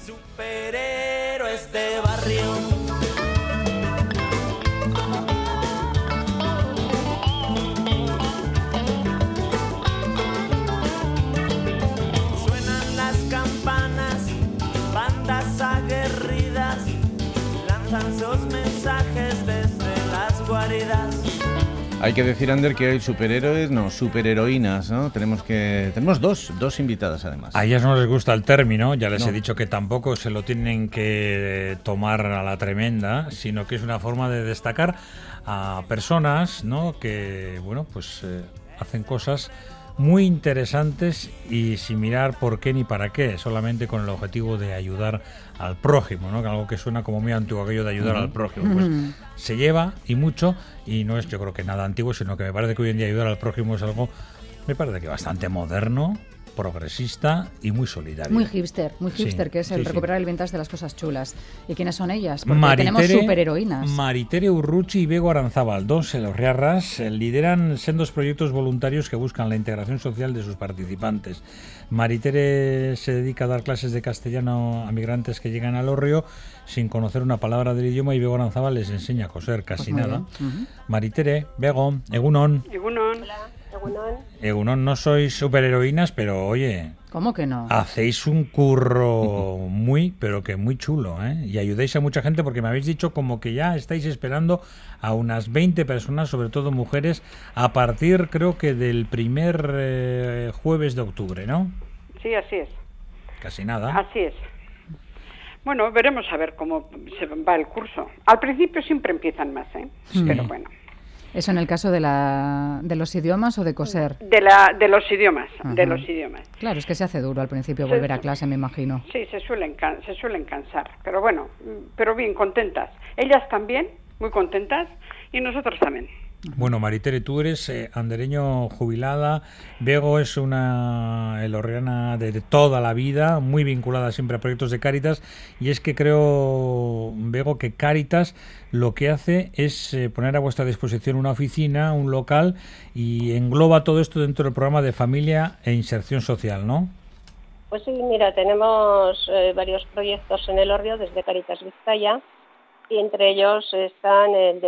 Superhéroes de barrio. Suenan las campanas, bandas aguerridas lanzan sus mensajes desde las guaridas. Hay que decir, Ander, que hay superhéroes, no, superheroínas, ¿no? Tenemos dos invitadas, además. A ellas no les gusta el término, ya les he dicho que tampoco se lo tienen que tomar a la tremenda, sino que es una forma de destacar a personas, ¿no? Que, bueno, pues hacen cosas muy interesantes y sin mirar por qué ni para qué, solamente con el objetivo de ayudar al prójimo, ¿no? Algo que suena como muy antiguo, aquello de ayudar al prójimo. Pues se lleva y mucho, y no es, yo creo que nada antiguo, sino que me parece que hoy en día ayudar al prójimo es algo, me parece que bastante moderno, progresista y muy solidario. Muy hipster, Sí, que es el sí, recuperar sí. el vintage de las cosas chulas. ¿Y quiénes son ellas? Porque tenemos superheroínas. Maritere Urruchi y Bego Aranzábal, dos elorriarras, lideran sendos proyectos voluntarios que buscan la integración social de sus participantes. Maritere se dedica a dar clases de castellano a migrantes que llegan al Hórreo sin conocer una palabra del idioma, y Bego Aranzábal les enseña a coser casi Pues nada. Maritere, Bego, Egunon. Egunon. Hola, Egunon. Egunon, no sois superheroínas, pero oye, ¿Cómo que no? hacéis un curro muy, pero que muy chulo, ¿eh? Y ayudáis a mucha gente, porque me habéis dicho como que ya estáis esperando a unas 20 personas, sobre todo mujeres, a partir, creo que del primer jueves de octubre, ¿no? Sí, así es. Casi nada. Así es. Bueno, veremos a ver cómo se va el curso. Al principio siempre empiezan más, ¿eh? Sí. Pero bueno. ¿Eso en el caso de los idiomas o de coser? De los idiomas, de los idiomas. Claro, es que se hace duro al principio volver a clase, me imagino. Sí, se suelen cansar, pero bueno, pero bien, contentas. Ellas también, muy contentas, y nosotros también. Bueno, Maritere, tú eres andereño jubilada, Bego es una elorriana de toda la vida, muy vinculada siempre a proyectos de Cáritas, y es que creo, Bego, que Cáritas lo que hace es poner a vuestra disposición una oficina, un local, y engloba todo esto dentro del programa de familia e inserción social, ¿no? Pues sí, mira, tenemos varios proyectos en el Hórreo desde Cáritas Vizcaya, y entre ellos están el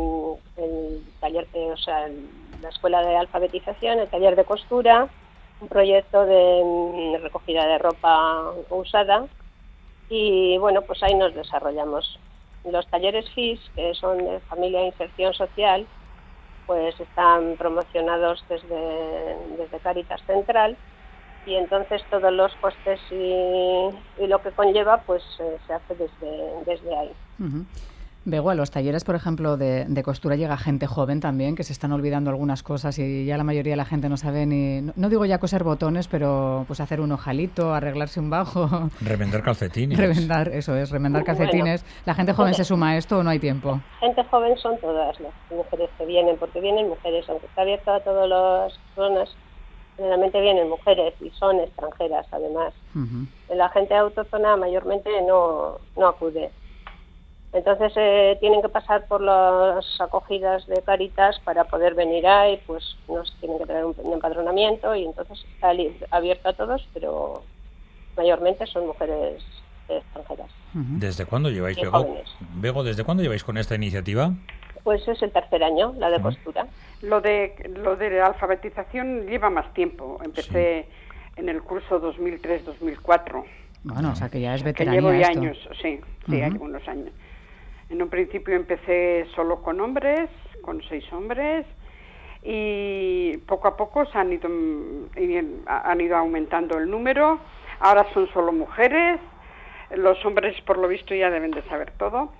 taller, la escuela de alfabetización, el taller de costura, un proyecto de recogida de ropa usada, y bueno, pues ahí nos desarrollamos. Los talleres FIS, que son de familia e inserción social, pues están promocionados desde Cáritas Central, y entonces todos los costes y lo que conlleva pues se hace desde ahí. Bego, a los talleres, por ejemplo, de costura llega gente joven también, que se están olvidando algunas cosas y ya la mayoría de la gente no sabe ni, no digo ya coser botones, pero pues hacer un ojalito, arreglarse un bajo. Remendar calcetines. remendar calcetines. Bueno, ¿La gente joven se suma a esto o no hay tiempo? Gente joven son todas las mujeres que vienen, porque vienen mujeres, aunque está abierto a todas las personas, generalmente vienen mujeres y son extranjeras además. La gente autóctona mayormente no acude. Entonces tienen que pasar por las acogidas de Cáritas para poder venir ahí, pues nos tienen que traer un empadronamiento, y entonces está abierto a todos, pero mayormente son mujeres extranjeras. ¿Desde cuándo lleváis, Bego, desde cuándo lleváis con esta iniciativa? Pues es el tercer año, la de costura. Lo de la alfabetización lleva más tiempo. Empecé en el curso 2003-2004. Bueno, o sea que ya es Que veteranía llevo ya esto. años, sí, hay unos años. En un principio empecé solo con hombres, con 6 hombres, y poco a poco han ido aumentando el número. Ahora son solo mujeres. Los hombres, por lo visto, ya deben de saber todo.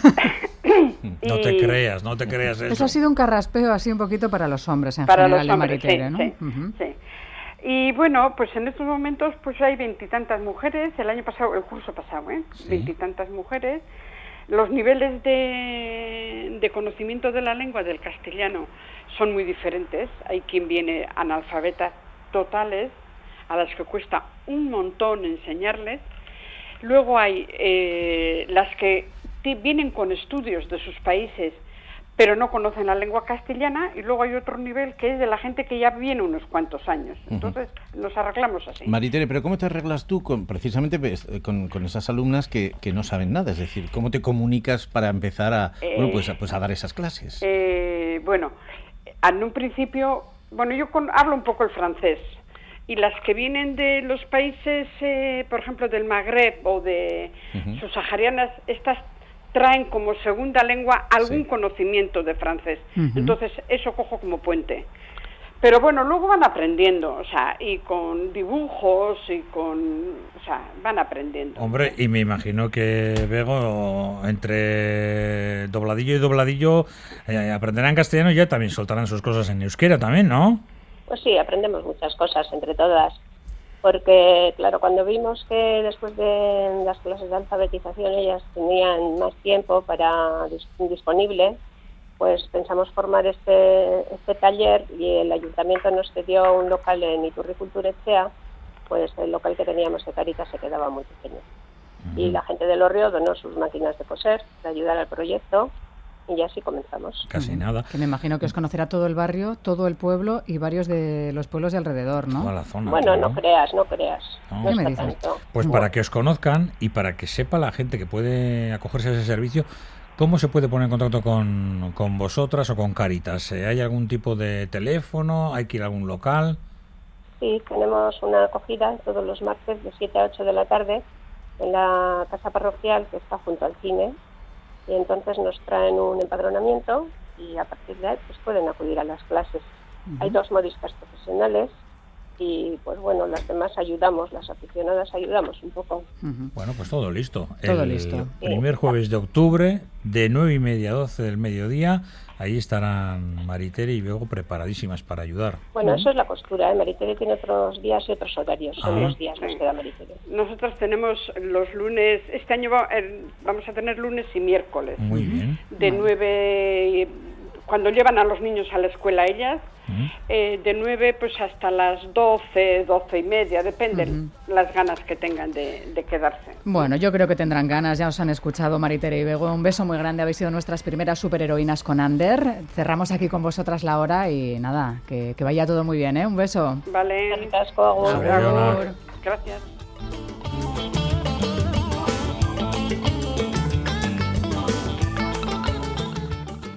No te creas eso. Eso ha sido un carraspeo así un poquito para los hombres en para general, los hombres, Maritere, ¿no? Sí. Y bueno, pues en estos momentos pues hay 20 y tantas mujeres. El año pasado, el curso pasado, 20 y tantas mujeres. Los niveles de conocimiento de la lengua del castellano son muy diferentes. Hay quien viene analfabetas totales, a las que cuesta un montón enseñarles. Luego hay las que vienen con estudios de sus países, pero no conocen la lengua castellana, y luego hay otro nivel que es de la gente que ya viene unos cuantos años. Entonces nos arreglamos así. Maritere, pero ¿cómo te arreglas tú precisamente con esas alumnas que no saben nada? Es decir, ¿cómo te comunicas para empezar a dar esas clases? Bueno, en un principio, yo hablo un poco el francés, y las que vienen de los países, por ejemplo, del Magreb o de subsaharianas, estas traen como segunda lengua algún conocimiento de francés. Entonces, eso cojo como puente. Pero bueno, luego van aprendiendo, y con dibujos van aprendiendo. Hombre, y me imagino que, Bego, entre dobladillo y dobladillo, aprenderán castellano y ya también soltarán sus cosas en euskera también, ¿no? Pues sí, aprendemos muchas cosas entre todas. Porque, claro, cuando vimos que después de las clases de alfabetización ellas tenían más tiempo disponible, pues pensamos formar este taller, y el ayuntamiento nos cedió un local en Iturri Kulturetxea, pues el local que teníamos de Cáritas se quedaba muy pequeño. Y la gente del Orrio donó sus máquinas de coser para ayudar al proyecto, y así comenzamos. Casi nada. Que me imagino que os conocerá todo el barrio, todo el pueblo y varios de los pueblos de alrededor, ¿no? Toda la zona. Bueno, no creas. No ¿Qué me dices? tanto. Pues para que os conozcan y para que sepa la gente que puede acogerse a ese servicio, ¿cómo se puede poner en contacto con vosotras o con Cáritas? ¿Hay algún tipo de teléfono? ¿Hay que ir a algún local? Sí, tenemos una acogida todos los martes de 7 a 8 de la tarde en la casa parroquial que está junto al cine, y entonces nos traen un empadronamiento y a partir de ahí pues pueden acudir a las clases. Hay 2 modistas profesionales y pues bueno, las demás ayudamos, las aficionadas ayudamos un poco. Bueno, pues todo listo. Todo listo. Primer jueves de octubre, de 9:30 a 12 del mediodía, ahí estarán Maritere y Bego preparadísimas para ayudar. Bueno, eso es la costura, Maritere tiene otros días y otros horarios, son los días los que da Maritere. Nosotros tenemos los lunes, este año vamos a tener lunes y miércoles. Muy bien. De 9, cuando llevan a los niños a la escuela ellas, de 9 pues hasta las 12, 12:30, depende las ganas que tengan de quedarse. Bueno, yo creo que tendrán ganas, ya os han escuchado Maritere y Bego. Un beso muy grande, habéis sido nuestras primeras superheroínas con Ander. Cerramos aquí con vosotras la hora y nada, que vaya todo muy bien, ¿eh? Un beso. Vale. Gracias, agur. Agur. Gracias.